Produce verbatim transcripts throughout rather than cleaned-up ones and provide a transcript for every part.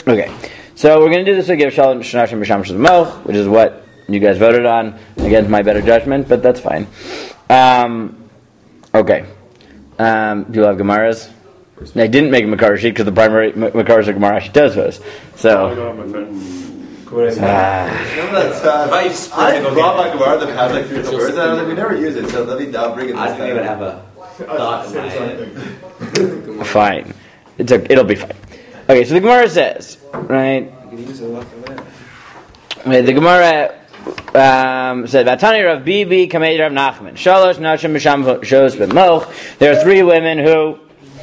Okay, so we're going to do this again, Shalom Shnashim B'Sham Shazmoch, which is what you guys voted on, against my better judgment, but that's fine. Um, okay. Um, do you have Gemaras? I didn't make a Makar sheet because the primary Makar sheet Gemara actually does those. So. Uh, I brought my Gemara that has like three words, and I was like, we never use it, so let me now bring it. I didn't even have a thought in my head. Fine. It's a, it'll be fine. Okay, so the Gemara says, right? The Gemara um, said, "Vatani Rav Bibi Kamei Rav Nachman Shalosh Nashim Misham Shows B'Moch." There are three women who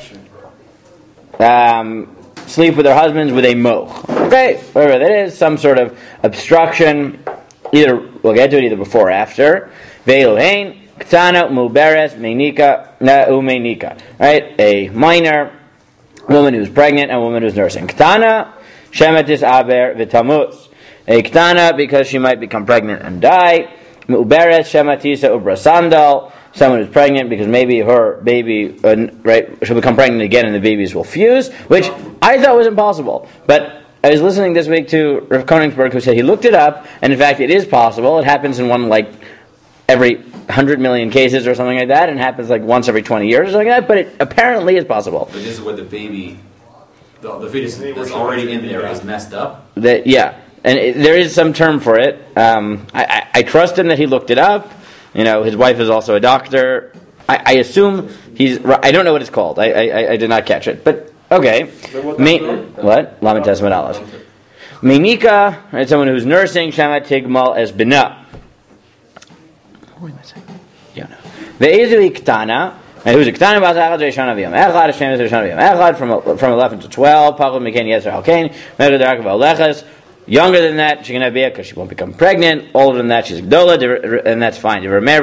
um, sleep with their husbands with a moch. Okay, whatever that is, some sort of obstruction. Either we'll get to it either before or after. Ve'ilhein Ktana Muberes Meinika Na Umeinika. Right, a minor woman who's pregnant and a woman who's nursing. Ktana Shematis Aber V'Tamuz. A Ktana because she might become pregnant and die. Muberes Shematisa Ubra Sandal. Someone who's pregnant because maybe her baby, uh, right, she'll become pregnant again and the babies will fuse, which I thought was impossible. But I was listening this week to Rav Koenigsberg, who said he looked it up, and in fact it is possible. It happens in one, like, every one hundred million cases or something like that, and happens like once every twenty years or something like that, but it apparently is possible. But this is where the baby, the, the fetus that's already in there is messed up? That, yeah, and it, there is some term for it. Um, I, I, I trust him that he looked it up. You know, his wife is also a doctor. I, I assume he's... I don't know what it's called. I I, I did not catch it. But, okay. Me, what? Lamed Testament Aleph. Meinika, right, someone who's nursing, Shama Tigmal as Bina. What am I saying? Yeah, no. Ve'ezu Iktana, and who's a Ktana B'Azachad Reishana V'yam Echad, Hashem is Reishana V'yam Echad, from, from eleven to twelve, Pachud Meken Yezer Halkein, Medu Dark V'Aleches. Younger than that, she can have bia because she won't become pregnant. Older than that, she's gdola, and that's fine.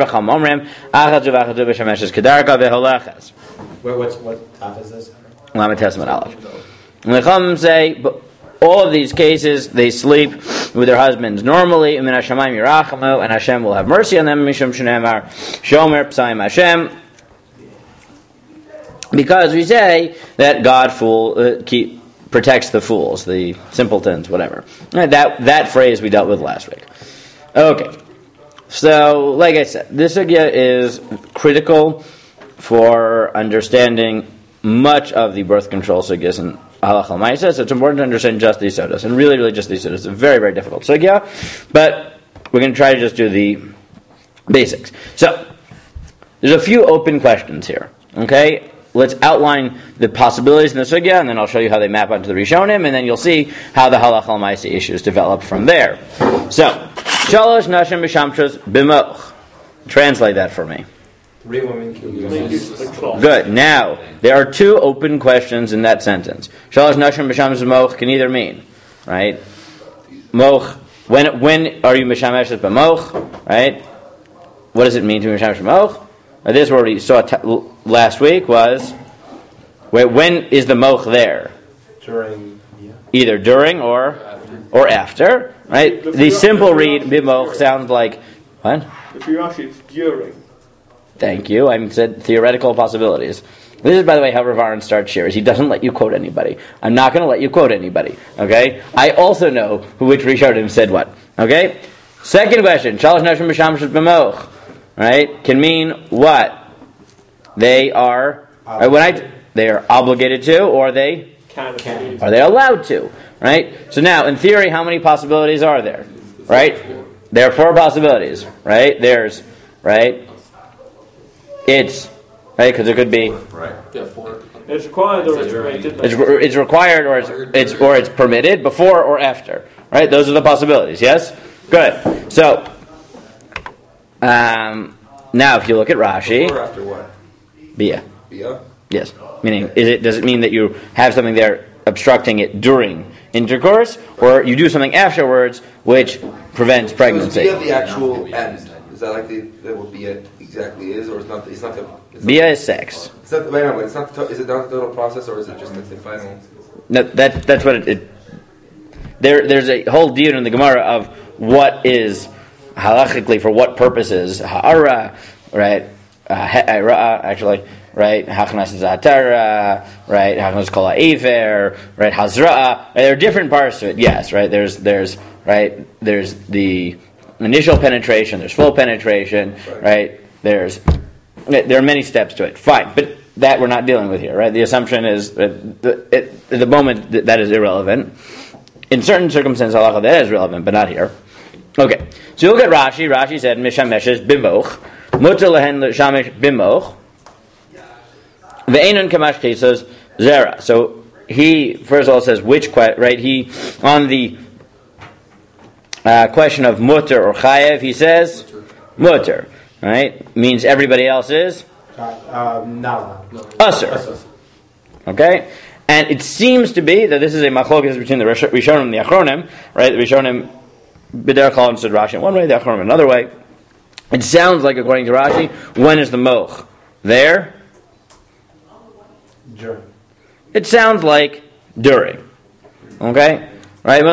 Where, what's, what top is this? Lamed Testament Aleph. And the Chum say, but all of these cases, they sleep with their husbands normally, and Hashem will have mercy on them. Mishum Shneimar Shomer Psaim Hashem. Because we say that God fool uh, keep. protects the fools, the simpletons, whatever. Right, that that phrase we dealt with last week. Okay, so like I said, this sugya is critical for understanding much of the birth control sugyas in Halachah L'Maaseh. So it's important to understand just these sodas, and really, really just these sodas. It's a very, very difficult sugya, but we're going to try to just do the basics. So there's a few open questions here. Okay. Let's outline the possibilities in the sugya, and then I'll show you how they map onto the Rishonim, and then you'll see how the Halachah L'Maaseh issues develop from there. So, Shalosh Nashim B'Shamshos B'Moch. Translate that for me. Three women can use. Good. Now, there are two open questions in that sentence. Shalosh Nashim B'Shamshos B'Moch can either mean, right? Moch. When when are you Mishameshes B'Moch? Right? What does it mean to be Mishameshes B'Moch? Now, this word we saw t- last week was, wait, when is the moch there? During, yeah. Either during or after. or after, right? The, the simple read, bimoch, sounds like, what? If you actually, it's during. Thank you. I said theoretical possibilities. This is, by the way, how Rav Aaron starts shares. He doesn't let you quote anybody. I'm not going to let you quote anybody, okay? I also know who which Rishonim said what, okay? Second question, Shalosh Nashim B'Shamshos B'Moch. Right, can mean what? They are right, when I they are obligated to, or they Can, can. are they allowed to? Right. So now, in theory, how many possibilities are there? Right. There are four possibilities. Right. There's right. It's right because it could be right. Yeah, four. It's required or it's permitted. It's, it's required or it's, it's or it's permitted before or after. Right. Those are the possibilities. Yes. Good. So. Um, now, if you look at Rashi, Before or after what? Bia. Bia? Yes. Meaning, is it does it mean that you have something there obstructing it during intercourse, or you do something afterwards which prevents pregnancy? So is Bia the actual end? Is that like the that what Bia exactly is, or it's not? It's not the. It's Bia not, is sex. It's not. Wait, no, wait, it's not. The, is it not the total process, or is it just like the final? No, that that's what it. it there, there's a whole deal in the Gemara of what is. Halachically, for what purposes? Ha'ara, right? Uh, ha'ara, actually. right? Hachnas Zatara, right? Hachnas Kol Ha'Ever, right? Hazra'a. There are different parts to it. Yes, right. There's there's right. There's the initial penetration. There's full penetration, right? There's there are many steps to it. Fine, but that we're not dealing with here, right? The assumption is that the, it, at the moment that, that is irrelevant. In certain circumstances, halacha that is relevant, but not here. Okay, so you look at Rashi. Rashi said, "Mishameshes bimoch, mutar lehen l'shamesh bimoch, ve'enon kamash kesos zera." So he first of all says which que- right? He on the uh, question of mutar or chayev, he says mutar, right? Means everybody else is Uh, um, no. usher. Okay, and it seems to be that this is a machlokas between the Rishonim and the Achronim, right? The Rishonim b'derech kol understood Rashi in one way, the Achronim another way. It sounds like, according to Rashi, when is the moch? There? During. It sounds like during. Okay? Right?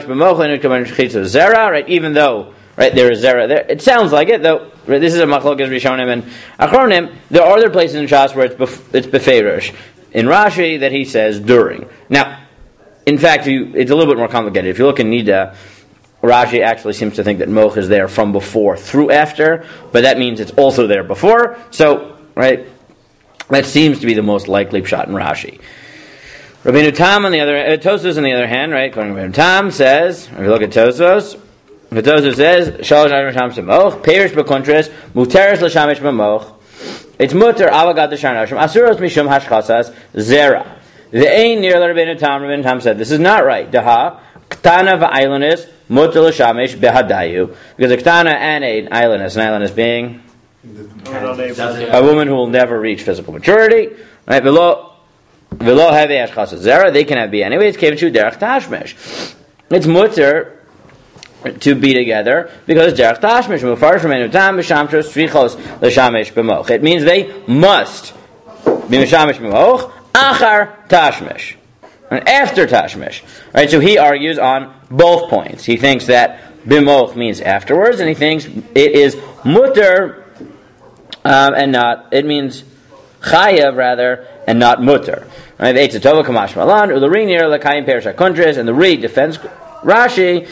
Right? Even though, right, there is zera there. It sounds like it, though. Right, this is a machlokas Rishonim and Achronim. There are other places in Shas where it's bef- it's beferish. In Rashi, that he says during. Now, in fact, you, it's a little bit more complicated. If you look in Nida, Rashi actually seems to think that moch is there from before through after, but that means it's also there before. So, right, that seems to be the most likely pshat in Rashi. Rabbeinu Tam on the other, uh, Tosfos on the other hand, right, according to Rabbeinu Tam says, if you look at Tosfos, Tosfos says, Shalosh Nasham Semoch, Perish B'Kontras, Muteres L'Shamish B'Moch, it's mutter avagad d'sharnashim asuros mishum hashchasas zera. The ein near Rabbeinu Tam. Rabbeinu Tam said this is not right. Daha ktana v'aylonis mutter l'shamish behadayu, because a ktana and an aylonis, an aylonis being a woman who will never reach physical maturity. Right? V'lo v'lo have hashchasas zera. They can have be anyways. Kevchu derech tashmish. It's mutter to be together because derech tashmish mufarish Rabbeinu Tam b'shamtros strichos l'shamesh b'moch. It means they must be m'shamesh b'moch achar tashmish, and after tashmish. Right. So he argues on both points. He thinks that b'moch means afterwards, and he thinks it is mutter um, and not. It means chayav rather and not mutter. Right. Eitzatova kamash malan u'larinir l'kayim perish hakontres, and the Ri defends Rashi,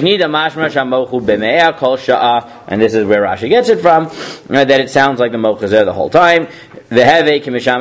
and this is where Rashi gets it from, uh, that it sounds like the moch is there the whole time. The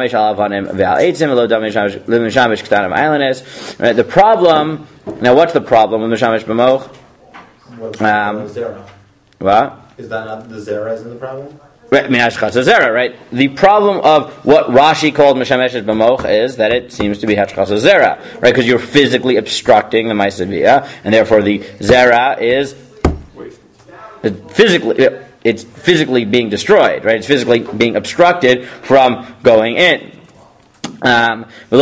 problem, now what's the problem with Mishamish B'moch? Um, what? Is that not the zera isn't the problem? Right, right. The problem of what Rashi called Mishameshes B'moch is that it seems to be Hashchasa Zera, right? Because you're physically obstructing the Maaseh, and therefore the Zera is physically, it's physically being destroyed, right? It's physically being obstructed from going in. Um, and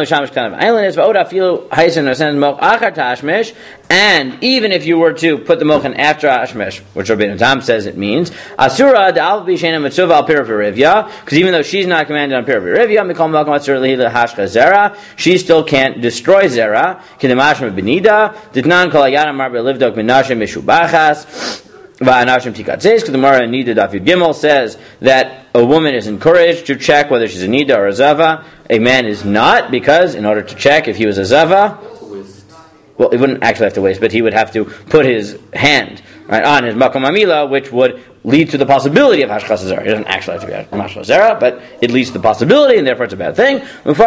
even if you were to put the mochan after Ashmesh, which Rabbeinu Tam says it means, Asura da'al b'shena mitzvah al pirah, because even though she's not commanded on pirah v'rivya, mikol malkam asur lehi hashcha zera, she still can't destroy zera. K'demashma b'nida ditnan kol ayana mar b'livdok minashem mishubachas. Because the Gemara in Nida Daf Yud Gimel says that a woman is encouraged to check whether she's a Nida or a Zava. A man is not, because in order to check if he was a Zava, well, he wouldn't actually have to waste, but he would have to put his hand right on his Makom Amila, which would lead to the possibility of Hashchas Zera. He doesn't actually have to be Hashchas Zera, but it leads to the possibility, and therefore it's a bad thing. And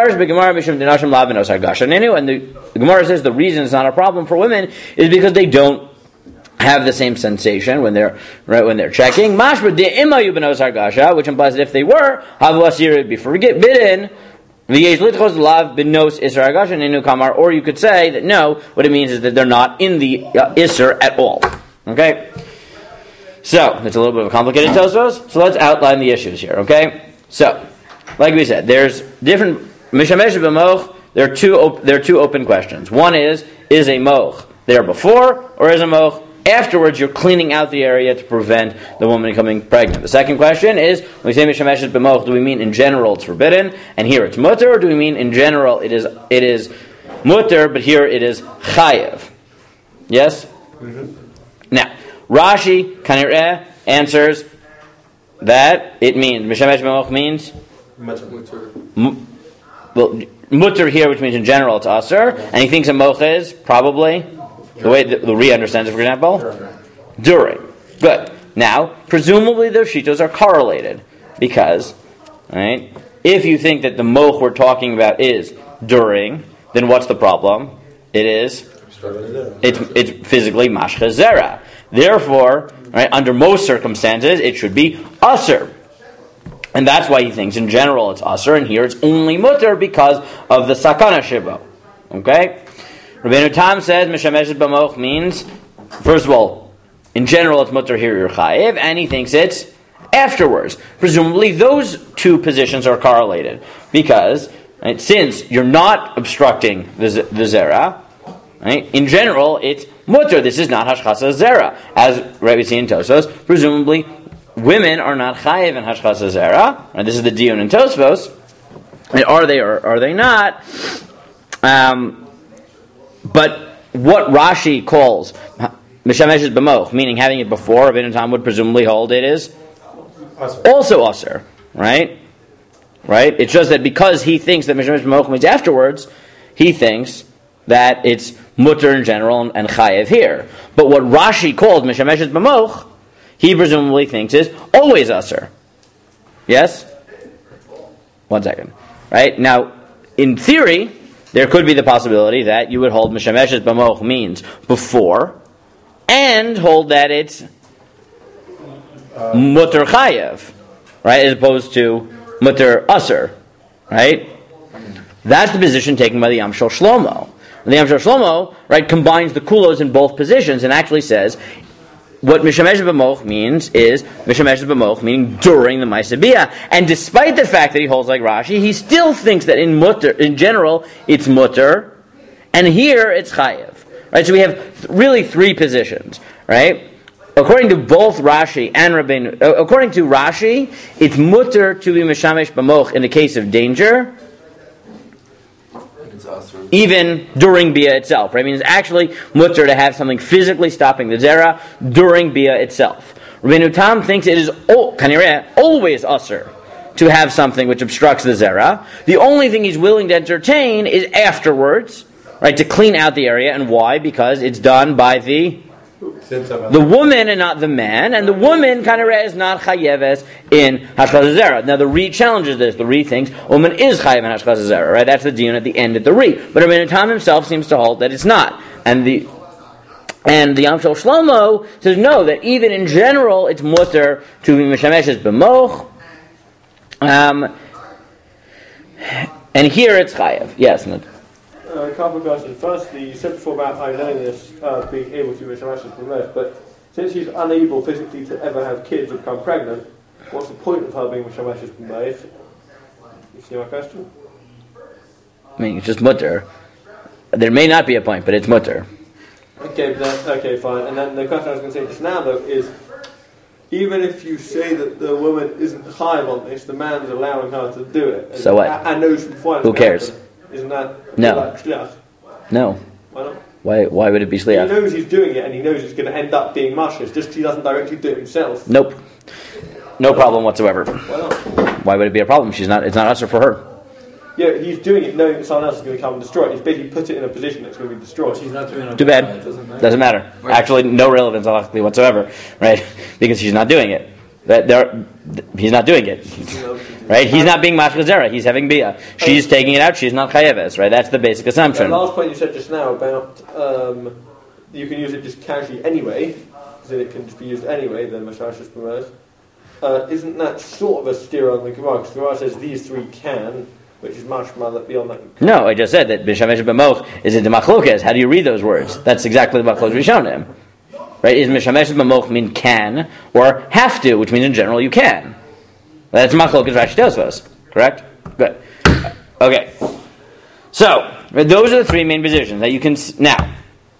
the, the Gemara says the reason it's not a problem for women is because they don't have the same sensation when they're right when they're checking. Mashma de imayu benos hargasha, which implies that if they were, havu asir would be forbidden. V'yesh litchos lav benos isar hargasha nenu kamar. Or you could say that no, what it means is that they're not in the uh, isar at all. Okay, so it's a little bit of a complicated Tosfos. So let's outline the issues here. Okay, so like we said, there's different mishamesh b'moch. There are two op- there are two open questions. One is is a moch there before, or is a moch afterwards? You're cleaning out the area to prevent the woman becoming pregnant. The second question is, when we say mishameshes b'moch, do we mean in general it's forbidden, and here it's mutter, or do we mean in general it is it is mutter, but here it is chayev? Yes? Mm-hmm. Now, Rashi, Kanireh, answers that it means, mishamesh b'moch means Much M- well, mutter here, which means in general it's aser, and he thinks a mocha is probably the way the, the Re understands it, for example, during. Good. Now, presumably those shitos are correlated because, right? If you think that the moch we're talking about is during, then what's the problem? It is. It's it's physically mashcha zera. Therefore, right, under most circumstances, it should be aser. And that's why he thinks in general it's aser, and here it's only mutter because of the sakana shibo. Okay? Rabbeinu Tam says mishameshes b'moch means, first of all, in general it's mutter, here you're chayiv, and he thinks it's afterwards. Presumably those two positions are correlated because, right, since you're not obstructing the, z- the zera, right, in general it's mutter. This is not hashchasa zera, as Rabbi see in Tosos. Presumably, women are not chayiv in hashchasa zera. Right, this is the dion in Tosfos. And are they or are they not? Um, but what Rashi calls mishameshes b'moch, meaning having it before, Rabbeinu Tam would presumably hold it is also aser, right? Right? It's just that because he thinks that mishameshes b'moch means afterwards, he thinks that it's mutter in general and, and chayev here. But what Rashi called mishameshes b'moch, he presumably thinks is always aser. Yes? One second. Right? Now, in theory, there could be the possibility that you would hold mishameshes b'moch means before, and hold that it's uh, mutter chayev, right? As opposed to mutter aser, right? That's the position taken by the Yamshel Shlomo. And the Yamshel Shlomo, right, combines the kulos in both positions and actually says what mishameshes b'moch means is mishameshes b'moch meaning during the Ma'aseh. And despite the fact that he holds like Rashi, he still thinks that in mutter, in general, it's mutter, and here it's chayev. Right, so we have really three positions, right? According to both Rashi and Rabbeinu, uh, according to Rashi, it's mutter to be mishamesh b'moch in the case of danger, even during bia itself. Right? I mean, it's actually mutter to have something physically stopping the zera during bia itself. Rabbeinu Tam thinks it is o- always aser to have something which obstructs the zera. The only thing he's willing to entertain is afterwards, right, to clean out the area. And why? Because it's done by the the woman and not the man, and the woman kind of is not chayeves in hashchasa zera. Now the Re challenges this. The Re thinks woman is chayev in hashchasa zera, right? That's the dion at the end at the Re. But Rabbeinu Tam himself seems to hold that it's not. And the and the Yamshel Shlomo says no, that even in general it's mutter to be mishameshes b'moch. Um, and here it's chayev. Yes. No. Uh, a couple of questions. Firstly, you said before about Ilonis uh, being able to mishameshes b'moch, but since she's unable physically to ever have kids or become pregnant, what's the point of her being mishameshes b'moch? You see my question? I mean, it's just mutter. There may not be a point, but it's mutter. Okay, but then, okay, fine. And then the question I was going to say just now, though, is even if you say that the woman isn't chayiv on this, the man's allowing her to do it. And, so what? I, I know from before. Who cares? Isn't that no? Like shliach? No. Why not? Why? Why would it be shliach? He knows he's doing it, and he knows it's going to end up being mashis. Just he doesn't directly do it himself. Nope. No problem whatsoever. Why not? Why would it be a problem? She's not. It's not usher for her. Yeah, he's doing it knowing that someone else is going to come and destroy it. He's basically put it in a position that's going to be destroyed. She's not doing it. Too bad. It doesn't matter. Doesn't matter. Actually, no relevance halachically whatsoever, right? Because she's not doing it. That there, he's not doing it. Right? He's not being mashcha zera. He's having bia. She's taking it out. She's not chayeves. Right? That's the basic assumption. The last point you said just now about um, you can use it just casually anyway, because it can just be used anyway. Then mashashis b'moch. Uh, isn't that sort of a steer on the Gemara? Because the Gemara says these three can, which is mashma that beyond that. No, I just said that mishamesh b'moch is into machlokes. How do you read those words? That's exactly the machlokes rishonim. Right? Is mishamesh b'moch mean can or have to, which means in general you can. That's machlokes Rashi Tosfos. Correct? Good. Okay. So those are the three main positions that you can s- now.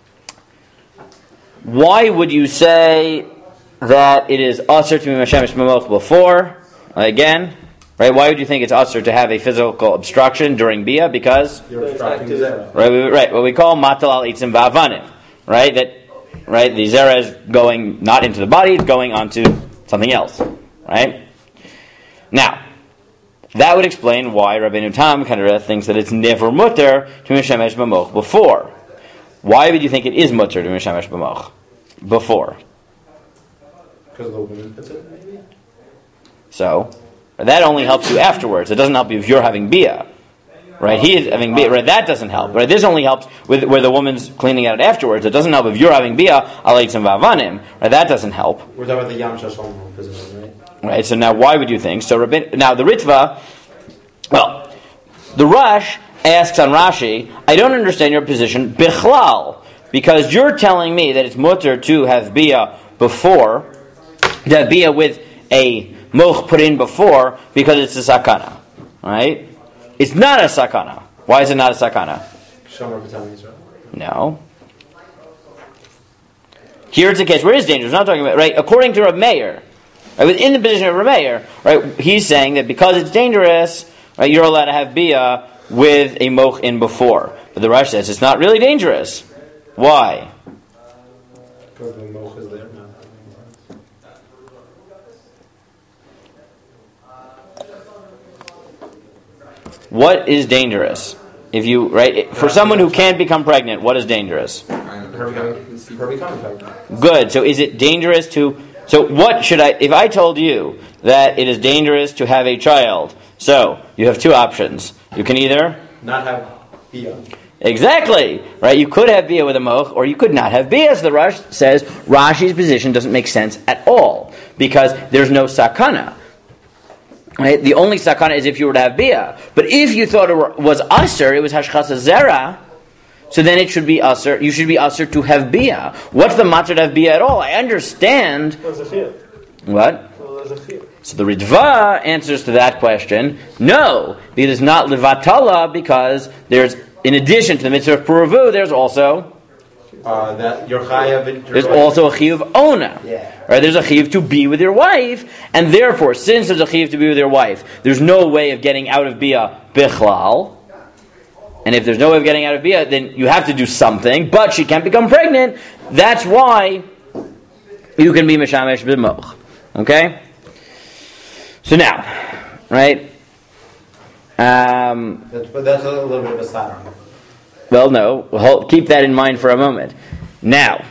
Why would you say that it is usher to be mishamesh b'moch before? Again, right? Why would you think it's usher to have a physical obstruction during bia? Because You're obstructing the zera. right, we, right. What we call matal al itzim va'avanim, right? That right. The zera is going not into the body; it's going onto something else, right? Now, that would explain why Rabbeinu Tam Kanareh thinks that it's never mutter to mishamesh b'moch before. Why would you think it is mutter to mishamesh b'moch before? Because the woman puts it, maybe? So, that only helps you afterwards. It doesn't help you if you're having bia. Right? He is having bia. Right? That doesn't help. Right? This only helps with where the woman's cleaning out afterwards. It doesn't help if you're having bia, aleitzim v'avanim. Right? That doesn't help. We're talking about the Yam Shashom position, right? Right? So now why would you think? So Rabbi, now the Ritva, well, the Rush asks on Rashi, I don't understand your position, bichlal, because you're telling me that it's mutter to have bia before, to have bia with a moch put in before, because it's a sakana. Right? It's not a sakana. Why is it not a sakana? Shomer b'tam Yisrael. No. Here it's a case where it is dangerous. We're not talking about, right? According to Rav Meir, right, within the position of Rav Meir, right, he's saying that because it's dangerous, right, you're allowed to have bia with a moch in before. But the Rush says it's not really dangerous. Why? Because the moch is there now. What is dangerous? If you, right, for someone who can't become pregnant, what is dangerous? Her becoming, her becoming pregnant. Good. So is it dangerous to, so what should I, if I told you that it is dangerous to have a child, so you have two options. You can either Not have bia. Exactly, right? You could have bia with a moch, or you could not have bia. As the Rush says, Rashi's position doesn't make sense at all because there's no sakana. Right? The only sakana is if you were to have bia. But if you thought it was aser, it was hashchasa zera, so then it should be aser. You should be aser to have bia. What's the matter to have bia at all? I understand. What? So the Ritva answers to that question, no, because it's not levatala, because there's, in addition to the mitzvah of puravu, there's also Uh, that your chayav. there's also a chiyuv of ona. Yeah. Right? There's a chiyuv to be with your wife, and therefore, since there's a chiyuv to be with your wife, there's no way of getting out of bia bichlal. And if there's no way of getting out of bia, then you have to do something, but she can't become pregnant. That's why you can be mishamesh b'moch. Okay? So now, right? Um, That's, but that's a little bit of a side. well, no. Hold, keep that in mind for a moment. Now,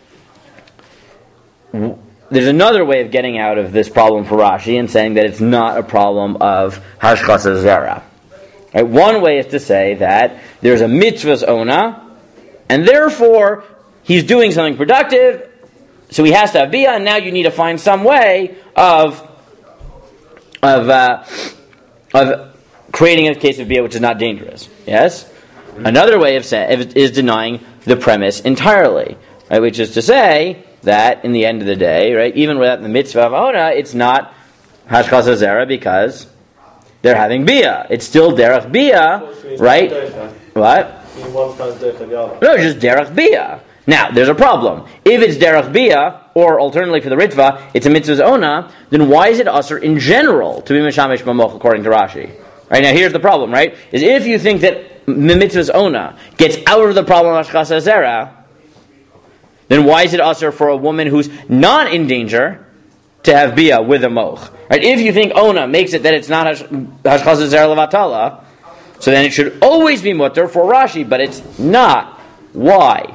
w- there's another way of getting out of this problem for Rashi and saying that it's not a problem of hashchasa zera. Right? One way is to say that there's a mitzvah's ona, and therefore he's doing something productive, so he has to have bia, and now you need to find some way of of uh, of creating a case of bia which is not dangerous. Yes? Another way of saying is denying the premise entirely, right? Which is to say that in the end of the day, right, even without the mitzvah of ona, it's not hashchasa zera because they're having bia. It's still derech bia, right? What? No, it's just derech bia. Now, there's a problem. If it's derech bia, or alternatively for the Ritva, it's a mitzvah's ona, then why is it usher in general to be mishamesh b'moch according to Rashi? Right, now here's the problem, right? Is if you think that the mitzvah's ona gets out of the problem of hashchasa zera, then why is it usher for a woman who's not in danger to have bia with a moch? Right? If you think ona makes it that it's not hashchasa zera levatala, so then it should always be mutter for Rashi, but it's not. Why?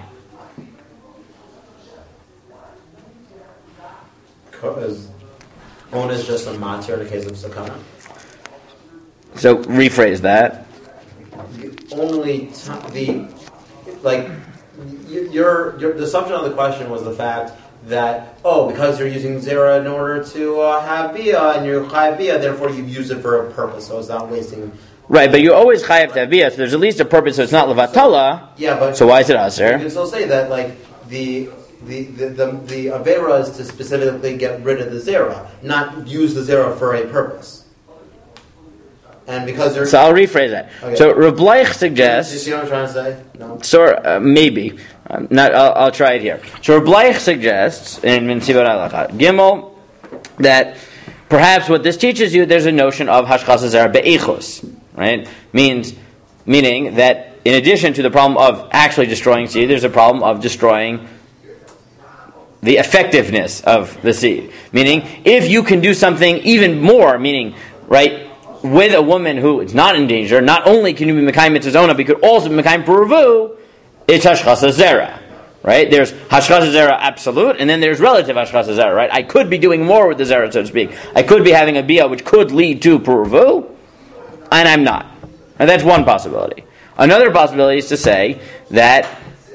Because ona is just a matir in the case of sakana. So rephrase that. The only t- the like y- your, your the assumption of the question was the fact that oh because you're using zera in order to uh, have bia and you're chayav bia, therefore you use it for a purpose, so it's not wasting. Right, but you always chayav to have bia, so there's at least a purpose, so it's not levatala. Yeah, but so why is it you aser? can still say that like the. The the, the the avera is to specifically get rid of the zera, not use the zera for a purpose. And because there's So I'll rephrase that. Okay. So Reb Bleich Do you suggests, see what I'm trying to say? No. so uh, maybe, um, not. I'll, I'll try it here. So Reb Bleich suggests in Mitzvot Halacha Gimel that perhaps what this teaches you, there's a notion of hashchasa zera be'ichus, right? Means meaning that in addition to the problem of actually destroying seed, there's a problem of destroying the effectiveness of the seed. Meaning, if you can do something even more, meaning, right, with a woman who is not in danger, not only can you be Mekayim Mitzvah Ona, but you could also be Mekayim Peruvu, it's Hashchasa Zera. Right? There's Hashchasa Zera absolute, and then there's relative Hashchasa Zera, right? I could be doing more with the Zera, so to speak. I could be having a Bia which could lead to Peruvu, and I'm not. And that's one possibility. Another possibility is to say that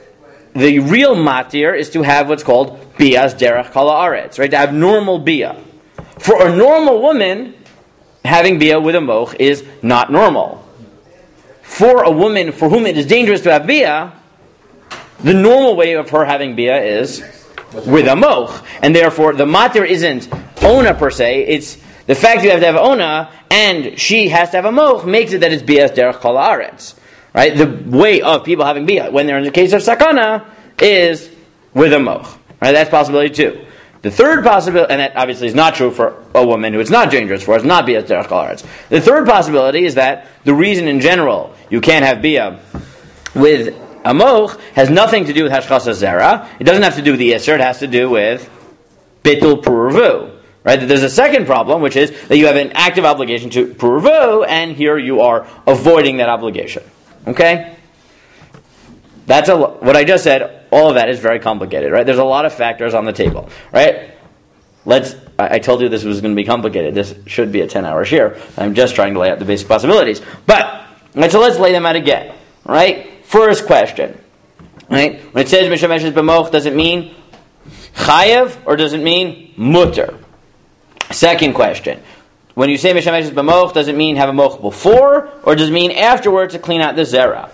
the real matir is to have what's called Bias Derech Kala Aretz, right? To have normal Bia. For a normal woman, having Bia with a moch is not normal. For a woman for whom it is dangerous to have Bia, the normal way of her having Bia is with a moch. And therefore, the matir isn't Ona per se, it's the fact you have to have Ona, and she has to have a moch, makes it that it's Bias Derech Kala Aretz. Right? The way of people having Bia, when they're in the case of Sakana, is with a moch. Right? That's possibility two. The third possibility, and that obviously is not true for a woman who it's not dangerous for, it's not Bia Derech Kala Aretz. The third possibility is that the reason in general you can't have Bia with a moch has nothing to do with Hashchasa Zera. It doesn't have to do with the Isser, it has to do with Bitul Puruvu. Right? There's a second problem, which is that you have an active obligation to Puruvu, and here you are avoiding that obligation. Okay? That's a, what I just said, all of that is very complicated, right? There's a lot of factors on the table, right? Let's, I, I told you this was going to be complicated. This should be a ten-hour share. I'm just trying to lay out the basic possibilities. But, right, so let's lay them out again, right? First question, right? When it says Mishameshes B'moch, does it mean Chayev or does it mean Mutter? Second question. When you say Mishameshes B'moch, does it mean have a moch before, or does it mean afterwards to clean out the zera?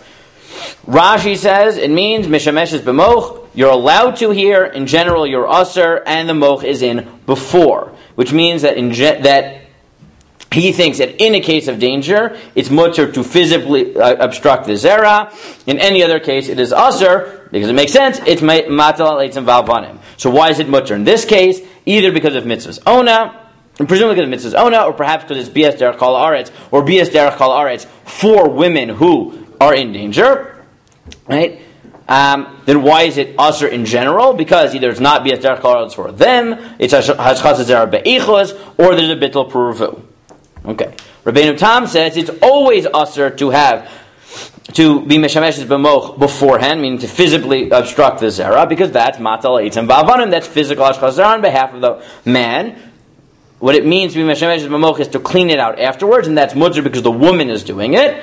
Rashi says it means Mishameshes B'moch, you're allowed to here, in general you're usher, and the moch is in before. Which means that in ge- that he thinks that in a case of danger, it's mutter to physically uh, obstruct the zera. In any other case, it is usher, because it makes sense, it's matal leitzim valvanim. So why is it mutter in this case? Either because of mitzvahs ona, and presumably because of mitzvahs ona, or perhaps because it's bias derech kol haaretz, or bias derech kol haaretz for women who are in danger, right? Um, then why is it usher in general? Because either it's not bias derech kol haaretz for them, it's hashchas zera be'ichos, or there's a bittul puruvu. Okay. Rabbeinu Tam says it's always usher to have to be meshameshes b'moch beforehand, meaning to physically obstruct the zera, because that's matal eitzim v'avanim, that's physical hashchas zera on behalf of the man. What it means to be meshameshes b'moch is to clean it out afterwards, and that's mutter because the woman is doing it,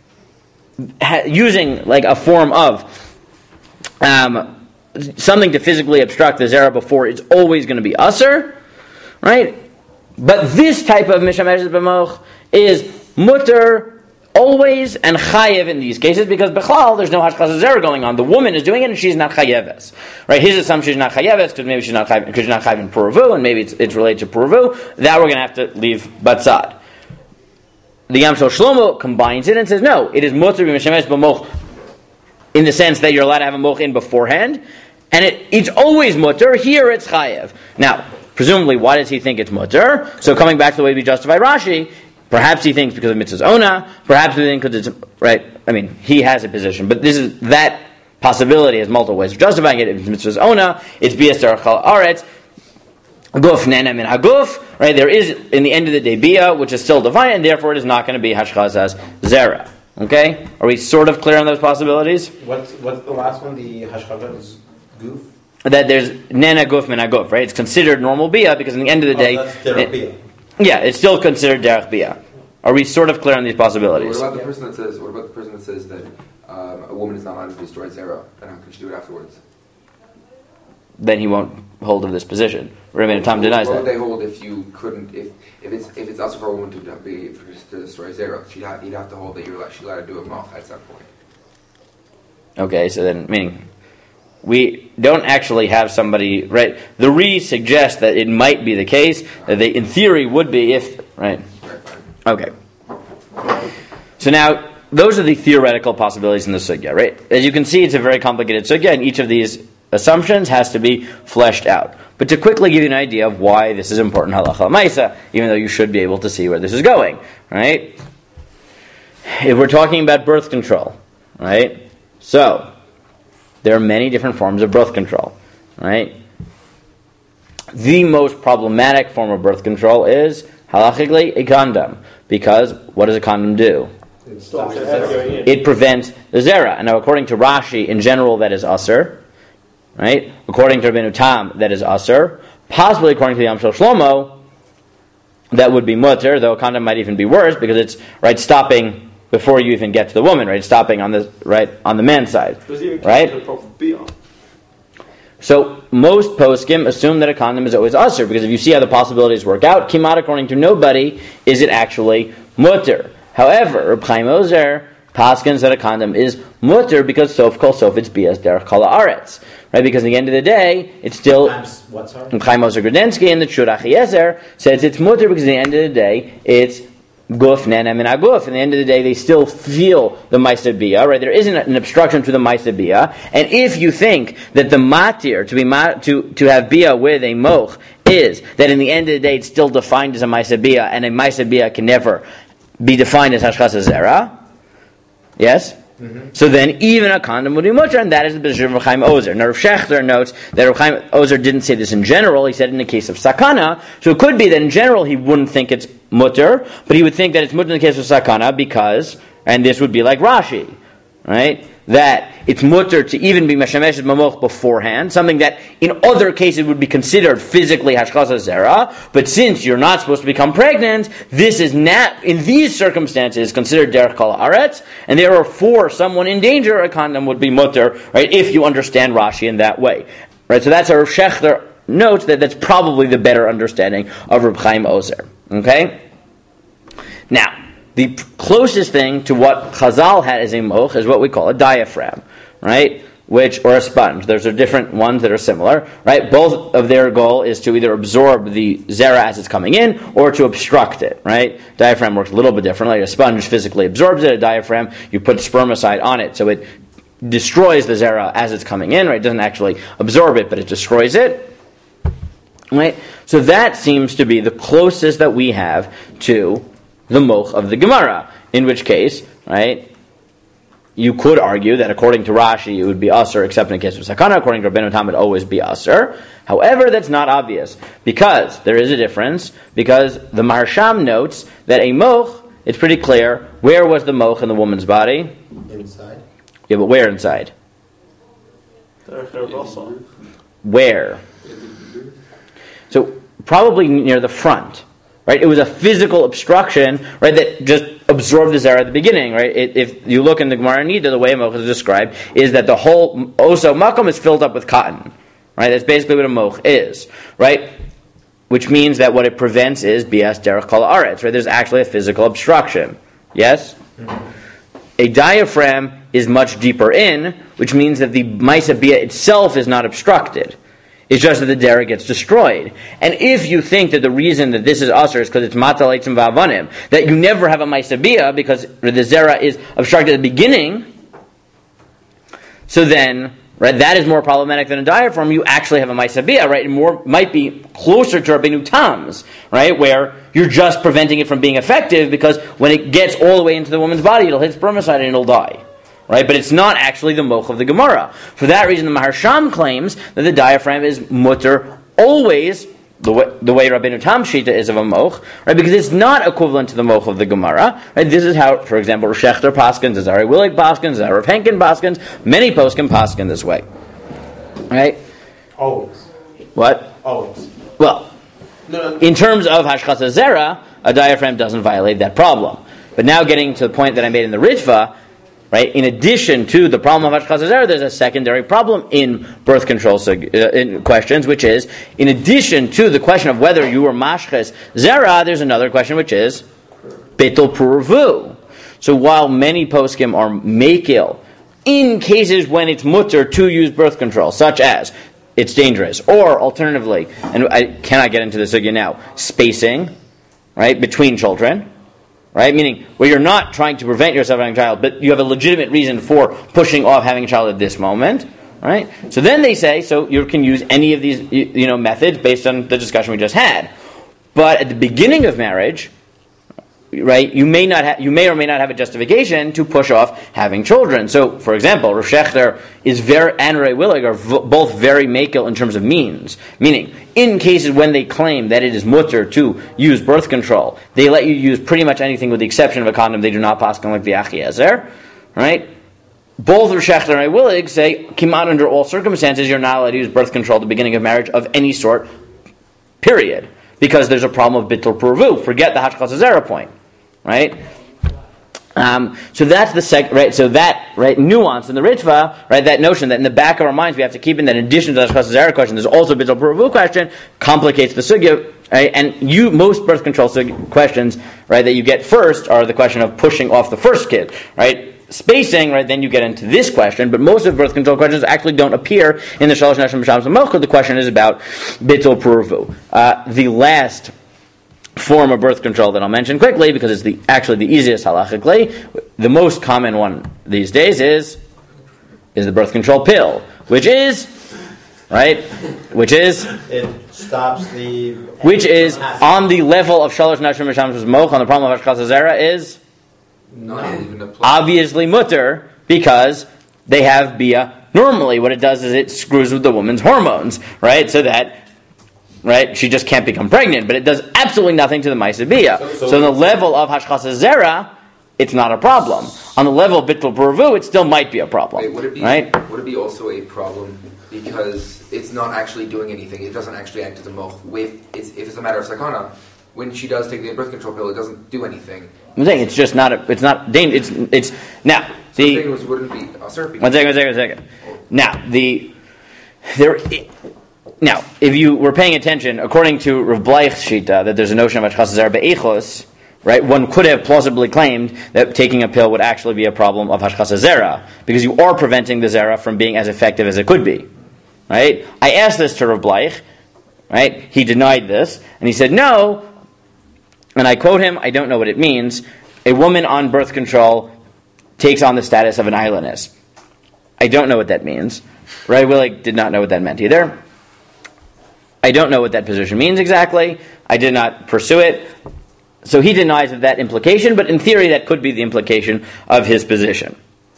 ha- using like a form of um, something to physically obstruct the zera before. It's always going to be usher, right? But this type of mishameshes b'moch is mutter always and chayev in these cases, because b'chlal there's no hashchas zera going on. The woman is doing it and she's not chayeves. Right? His assumption is not chayeves because maybe she's not chayev, because she's not chayev in puruvu, and maybe it's, it's related to puruvu. That we're going to have to leave batzad. The Yam Shel Shlomo combines it and says no, it is mutter b'mishameshes b'moch in the sense that you're allowed to have a moch in beforehand, and it, it's always mutter. Here it's chayev. Now, presumably, why does he think it's mutter? So coming back to the way we justify Rashi, perhaps he thinks because of mitzvahs ona, perhaps he thinks because it's, right, I mean, he has a position, but this is, that possibility has multiple ways of justifying it. If it's mitzvahs ona, it's bias derech kol haaretz, guf nena min haguf, right, there is, in the end of the day, bia, which is still divine, and therefore it is not going to be hashchas zera. Okay? Are we sort of clear on those possibilities? What's, what's the last one, the hashchas goof? That there's nena guf min haguf, right? It's considered normal bia, because in the end of the day, oh, that's derech bia. Yeah, it's still considered derech bia. Are we sort of clear on these possibilities? What about the person that says? What about the person that says that um, a woman is not allowed to destroy zera, and how can she do it afterwards? Then he won't hold of this position. Rabbeinu Tam denies what that. What would they hold if you couldn't? If if it's if it's also for a woman to be to destroy zera, she'd have, you'd have to hold that you're like she's allowed to do a moch at some point. Okay, so then meaning we don't actually have somebody, right? The Re suggests that it might be the case that they, in theory, would be if right. Okay. So now, those are the theoretical possibilities in the sugya, right? As you can see, it's a very complicated sugya, and each of these assumptions has to be fleshed out. But to quickly give you an idea of why this is important, halacha l'maisa, even though you should be able to see where this is going, right? If we're talking about birth control, right? So, there are many different forms of birth control, right? The most problematic form of birth control is halachically a condom, because what does a condom do? It stops it going in. It prevents the zera. And now, according to Rashi, in general, that is usher, right? According to Rabbeinu Tam, that is usher. Possibly, according to the Yam Shel Shlomo, that would be mutter, though a condom might even be worse because it's right stopping before you even get to the woman, right? Stopping on the right on the man's side, right? So most poskim assume that a condom is always usher because if you see how the possibilities work out, kimat according to nobody is it actually mutter. However, Reb Chaim Ozer paskins that a condom is mutter because sof kol sof it's bias derech kol haaretz, right? Because at the end of the day, it's still What, sorry? Reb Chaim Ozer Grodensky in the Shur Achiezer says it's mutter because at the end of the day, it's guf nena min aguf. In the end of the day, they still feel the ma'aseh bia, right? There isn't an obstruction to the ma'aseh bia, and if you think that the matir to be ma- to to have bia with a moch is that in the end of the day it's still defined as a ma'aseh bia, and a ma'aseh bia can never be defined as hashchas zera, yes. Mm-hmm. So then, even a condom would be mutter, and that is the position of Reb Chaim Ozer. Now, Rav Shechter notes that Reb Chaim Ozer didn't say this in general; he said in the case of sakana. So it could be that in general he wouldn't think it's mutter, but he would think that it's mutter in the case of sakana because, and this would be like Rashi, right? That it's mutter to even be meshameshet mamoch beforehand, something that in other cases would be considered physically hashchas zera, but since you're not supposed to become pregnant, this is not, in these circumstances, considered derech kol haaretz, and therefore someone in danger, a condom would be mutter, right, if you understand Rashi in that way. Right, so that's how Rav Shechter notes that that's probably the better understanding of Reb Chaim Ozer. Okay? Now, the closest thing to what Chazal had as a moch is what we call a diaphragm, right? Which, or a sponge. There's are different ones that are similar, right? Both of their goal is to either absorb the zera as it's coming in or to obstruct it, right? Diaphragm works a little bit differently. A sponge physically absorbs it. A diaphragm, you put spermicide on it, so it destroys the zera as it's coming in, right? It doesn't actually absorb it, but it destroys it, right? So that seems to be the closest that we have to the moch of the Gemara, in which case, right, you could argue that according to Rashi it would be usher, except in the case of sakana. According to Rabbeinu Tam, it would always be usher. However, that's not obvious, because there is a difference, because the Maharsham notes that a moch, it's pretty clear, where was the moch in the woman's body? Inside. Yeah, but where inside? Where? So, probably near the front. Right, it was a physical obstruction, right, that just absorbed the zera at the beginning, right? It, if you look in the Gemara Nida, the way a moch is described is that the whole oso makom is filled up with cotton, right? That's basically what a moch is, right? Which means that what it prevents is bias derech kol haaretz, right? There's actually a physical obstruction, yes? Mm-hmm. A diaphragm is much deeper in, which means that the ma'aseh bia itself is not obstructed. It's just that the derech gets destroyed. And if you think that the reason that this is usher is because it's matal eitzim va'avanim, that you never have a ma'aseh bia because the zera is obstructed at the beginning, so then, right, that is more problematic than a diaphragm. You actually have a ma'aseh bia, right? It more might be closer to Rabbeinu Tam's, right, where you're just preventing it from being effective because when it gets all the way into the woman's body, it'll hit spermicide and it'll die. Right, but it's not actually the moch of the Gemara. For that reason, the Maharsham claims that the diaphragm is mutter always the way, the way Rabbeinu Tam Shita is of a moch, right? Because it's not equivalent to the moch of the Gemara. Right? This is how, for example, Rav Shechter paskins, Azari Willig paskins, Rav Henkin paskins, many poskim paskin this way. Right? Always. What? Always. Well, no, no. In terms of hashchas zera, a diaphragm doesn't violate that problem. But now getting to the point that I made in the Ritva, right? In addition to the problem of hashchas zera, there's a secondary problem in birth control uh, in questions, which is, in addition to the question of whether you were mashches zera, there's another question, which is bitul purvu. So while many poskim are makil in cases when it's mutter to use birth control, such as it's dangerous, or alternatively, and I cannot get into this again now, spacing, right, between children. Right? Meaning, where you're not trying to prevent yourself from having a child, but you have a legitimate reason for pushing off having a child at this moment. Right? So then they say, so you can use any of these, you know, methods based on the discussion we just had. But at the beginning of marriage, right, you may not ha- you may or may not have a justification to push off having children. So, for example, Rosh Shechter is very and Ray Willig are v- both very makel in terms of means. Meaning, in cases when they claim that it is mutter to use birth control, they let you use pretty much anything with the exception of a condom. They do not pass on like the Achiezer, right? Both Rosh Shechter and Ray Willig say, Kimat under all circumstances, you're not allowed to use birth control at the beginning of marriage of any sort, period. Because there's a problem of bittul purvu. Forget the hashkas zera point. Right, um, so that's the sec. Right, so that right nuance in the Ritva, right, that notion that in the back of our minds we have to keep in that in addition to the Hashkas Zera question, there's also a bittul puravu question, complicates the sugya. Right, and you most birth control sugya questions, right, that you get first are the question of pushing off the first kid, right. Spacing, right, then you get into this question, but most of birth control questions actually don't appear in the Shalosh Nashim B'Shams Melchut. The question is about bittul puravu. Uh, the last form of birth control that I'll mention quickly, because it's the actually the easiest halachically, the most common one these days is is the birth control pill, which is right, which is it stops the which is on the level of shalosh nashim misham moch on the problem of hashkas zera is Not even apply. obviously mutter because they have bia. Normally, what it does is it screws with the woman's hormones, right, so that. Right, she just can't become pregnant, but it does absolutely nothing to the Maisa Bia. So, so, so on the level of Hashkas Zera, it's not a problem. On the level of Bittul Puravu, it still might be a problem. Wait, would it be, right? Would it be also a problem because it's not actually doing anything? It doesn't actually act as a moch. If it's, if it's a matter of sakana, when she does take the birth control pill, it doesn't do anything. I'm saying it's just not. A, it's not dangerous. It's it's now So the. the thing was, wouldn't be. Oh, sorry, One second, one second, one second. Now the there. Now, if you were paying attention, according to Rav Bleich's shita, that there's a notion of Hashkas Zera be'echos, right? One could have plausibly claimed that taking a pill would actually be a problem of Hashkas Zera, because you are preventing the Zera from being as effective as it could be, right? I asked this to Rav Bleich, right? He denied this, and he said, no, and I quote him, I don't know what it means, a woman on birth control takes on the status of an islandess. I don't know what that means. Ray Willig did not know what that meant either. I don't know what that position means exactly. I did not pursue it. So he denies that, that implication, but in theory that could be the implication of his position.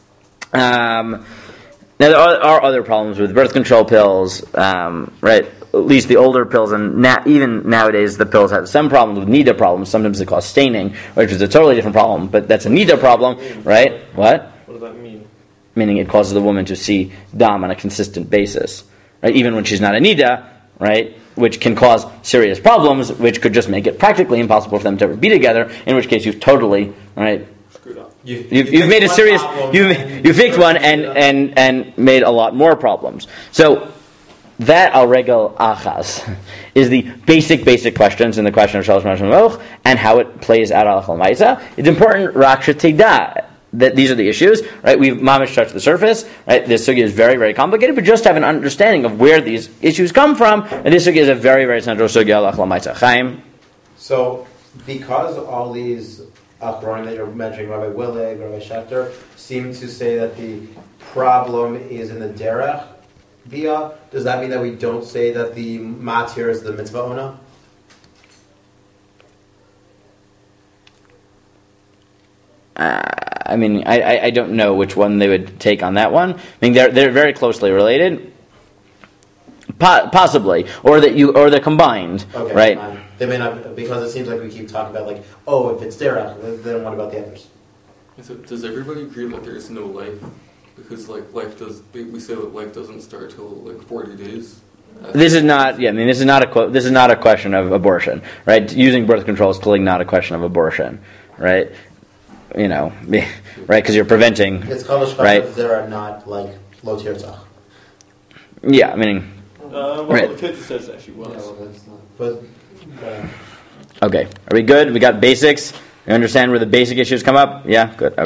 Um, now there are, are other problems with birth control pills, um, right? At least the older pills, and na- even nowadays the pills have some problems with nida problems. Sometimes they cause staining, which is a totally different problem, but that's a nida problem, right? What? What does that mean? Meaning it causes the woman to see dam on a consistent basis, right? Even when she's not a nida, right, which can cause serious problems, which could just make it practically impossible for them to ever be together, in which case you've totally, right, Screwed up. You've, you've, you've made a serious, you've, you've fixed one and, and, and made a lot more problems. So, that al regel achas is the basic, basic questions in the question of Shalosh Mashal Moch and how it plays out al Maisa. It's important, Raksha Teda, that these are the issues, right? We've mamish touched the surface, right? This sugya is very, very complicated, but just have an understanding of where these issues come from, and this sugya is a very, very central sugya. Allah Lamaitza Chaim. So, because all these achronim that you're mentioning, Rabbi Willig, Rabbi Shechter, seem to say that the problem is in the derech bia, does that mean that we don't say that the matir is the mitzvah ona? Uh, I mean, I, I, I don't know which one they would take on that one. I mean, they're they're very closely related, po- possibly, or that you or they're combined, Okay, right? fine. They may not, because it seems like we keep talking about like, oh, if it's derech, then what about the others? So does everybody agree that there is no life? Because like life does, we say that life doesn't start till like forty days. This is not. Yeah, I mean, this is not a qu- this is not a question of abortion, right? Using birth control is clearly not a question of abortion, right? You know, right? Because you're preventing. It's called a right? there are not like lo tirzach. Yeah, I mean. Uh, well, Right. the picture says that she was. Yeah, well, that's not. But uh, Okay, are we good? We got basics. You understand where the basic issues come up? Yeah, good. Okay.